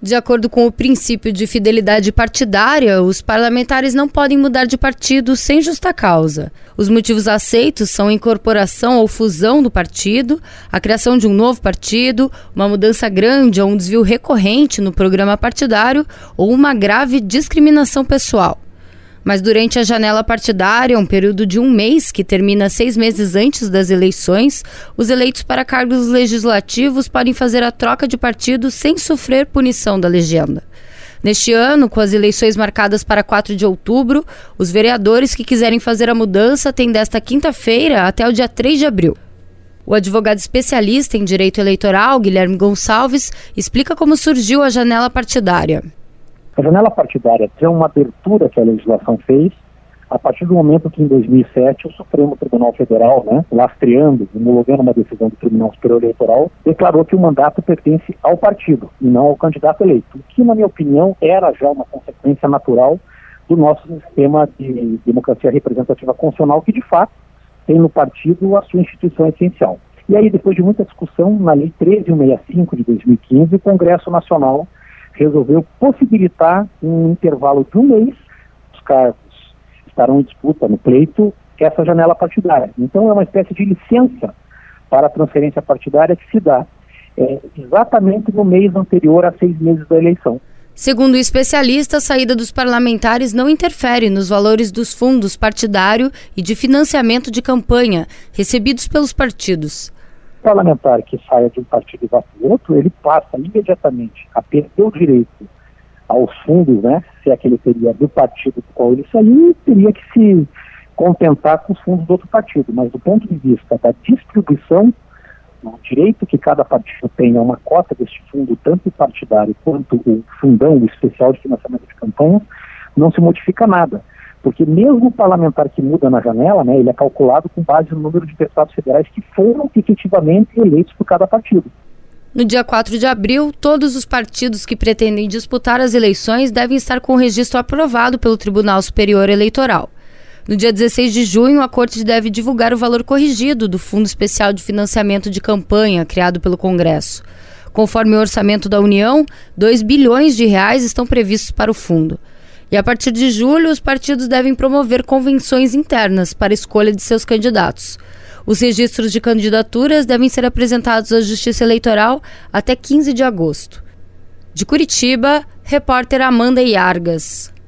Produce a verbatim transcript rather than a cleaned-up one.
De acordo com o princípio de fidelidade partidária, os parlamentares não podem mudar de partido sem justa causa. Os motivos aceitos são a incorporação ou fusão do partido, a criação de um novo partido, uma mudança grande ou um desvio recorrente no programa partidário ou uma grave discriminação pessoal. Mas durante a janela partidária, um período de um mês que termina seis meses antes das eleições, os eleitos para cargos legislativos podem fazer a troca de partido sem sofrer punição da legenda. Neste ano, com as eleições marcadas para quatro de outubro, os vereadores que quiserem fazer a mudança têm desta quinta-feira até o dia três de abril. O advogado especialista em direito eleitoral, Guilherme Gonçalves, explica como surgiu a janela partidária. A janela partidária é uma abertura que a legislação fez a partir do momento que, em dois mil e sete, o Supremo Tribunal Federal, né, lastreando, homologando uma decisão do Tribunal Superior Eleitoral, declarou que o mandato pertence ao partido e não ao candidato eleito, o que, na minha opinião, era já uma consequência natural do nosso sistema de democracia representativa constitucional, que, de fato, tem no partido a sua instituição essencial. E aí, depois de muita discussão, na Lei treze mil cento e sessenta e cinco de dois mil e quinze, o Congresso Nacional resolveu possibilitar um intervalo de um mês, os cargos estarão em disputa no pleito, essa janela partidária. Então é uma espécie de licença para a transferência partidária que se dá é, exatamente no mês anterior a seis meses da eleição. Segundo o especialista, a saída dos parlamentares não interfere nos valores dos fundos partidário e de financiamento de campanha recebidos pelos partidos. O parlamentar que saia de um partido e vá para o outro, ele passa imediatamente a perder o direito aos fundos, né? Se é que ele teria do partido do qual ele saiu, teria que se contentar com os fundos do outro partido. Mas do ponto de vista da distribuição, o direito que cada partido tem a uma cota deste fundo, tanto partidário quanto o fundão, o especial de financiamento de campanha, não se modifica nada. Porque mesmo o parlamentar que muda na janela, né, ele é calculado com base no número de deputados federais que foram efetivamente eleitos por cada partido. No dia quatro de abril, todos os partidos que pretendem disputar as eleições devem estar com o registro aprovado pelo Tribunal Superior Eleitoral. No dia dezesseis de junho, a Corte deve divulgar o valor corrigido do Fundo Especial de Financiamento de Campanha, criado pelo Congresso. Conforme o orçamento da União, dois bilhões de reais estão previstos para o fundo. E a partir de julho, os partidos devem promover convenções internas para a escolha de seus candidatos. Os registros de candidaturas devem ser apresentados à Justiça Eleitoral até quinze de agosto. De Curitiba, repórter Amanda Iargas.